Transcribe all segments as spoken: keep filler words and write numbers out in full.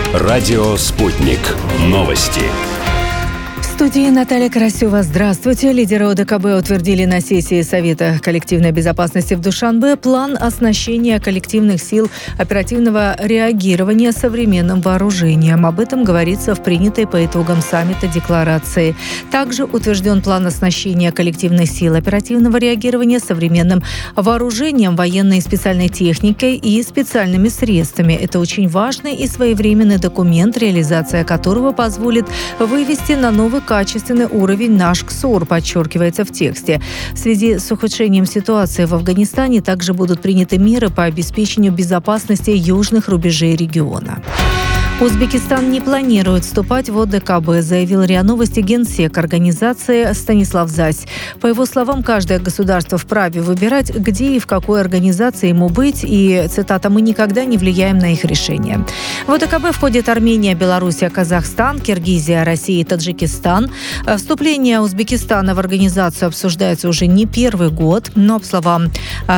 Радио «Спутник». Новости. В студии Наталья Карасева. Здравствуйте. Лидеры ОДКБ утвердили на сессии Совета коллективной безопасности в Душанбе план оснащения коллективных сил оперативного реагирования современным вооружением. Об этом говорится в принятой по итогам саммита декларации. Также утвержден план оснащения коллективных сил оперативного реагирования современным вооружением, военной и специальной техникой и специальными средствами. Это очень важный и своевременный документ, реализация которого позволит вывести на новый качественный уровень наш КСОР, подчеркивается в тексте. В связи с ухудшением ситуации в Афганистане также будут приняты меры по обеспечению безопасности южных рубежей региона. Узбекистан не планирует вступать в ОДКБ, заявил РИА Новости генсек организации Станислав Зась. По его словам, каждое государство вправе выбирать, где и в какой организации ему быть, и, цитата, «мы никогда не влияем на их решения». В ОДКБ входят Армения, Белоруссия, Казахстан, Киргизия, Россия и Таджикистан. Вступление Узбекистана в организацию обсуждается уже не первый год, но, по словам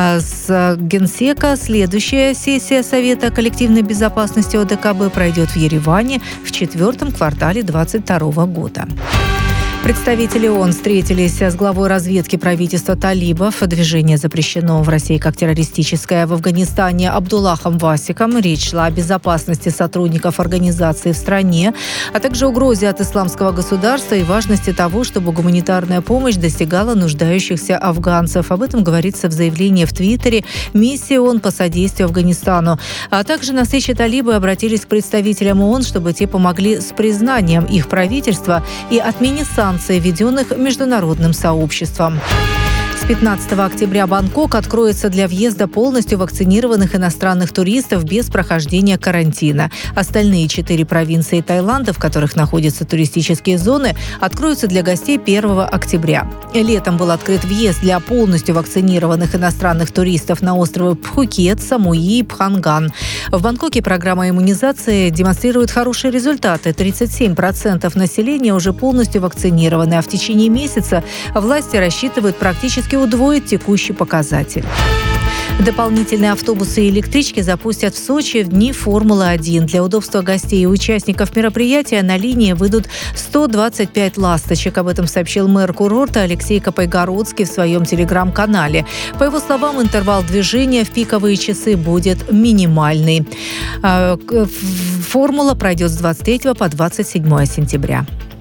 с генсека, следующая сессия Совета коллективной безопасности ОДКБ пройдет в Ереване в четвертом квартале двадцать второго года. Представители ООН встретились с главой разведки правительства талибов. Движение запрещено в России как террористическое. В Афганистане Абдуллахом Васиком. Речь шла о безопасности сотрудников организации в стране, а также угрозе от исламского государства и важности того, чтобы гуманитарная помощь достигала нуждающихся афганцев. Об этом говорится в заявлении в Твиттере миссии ООН по содействию Афганистану. А также на встрече талибы обратились к представителям ООН, чтобы те помогли с признанием их правительства и отмене санкций, введенных международным сообществом. С пятнадцатого октября Бангкок откроется для въезда полностью вакцинированных иностранных туристов без прохождения карантина. Остальные четыре провинции Таиланда, в которых находятся туристические зоны, откроются для гостей первого октября. Летом был открыт въезд для полностью вакцинированных иностранных туристов на островы Пхукет, Самуи и Пханган. В Бангкоке программа иммунизации демонстрирует хорошие результаты. тридцать семь процентов населения уже полностью вакцинированы, а в течение месяца власти рассчитывают практически удвоить текущий показатель. Дополнительные автобусы и электрички запустят в Сочи в дни Формулы один. Для удобства гостей и участников мероприятия на линии выйдут сто двадцать пять ласточек. Об этом сообщил мэр курорта Алексей Копайгородский в своем телеграм-канале. По его словам, интервал движения в пиковые часы будет минимальный. Формула пройдет с двадцать третьего по двадцать седьмое сентября.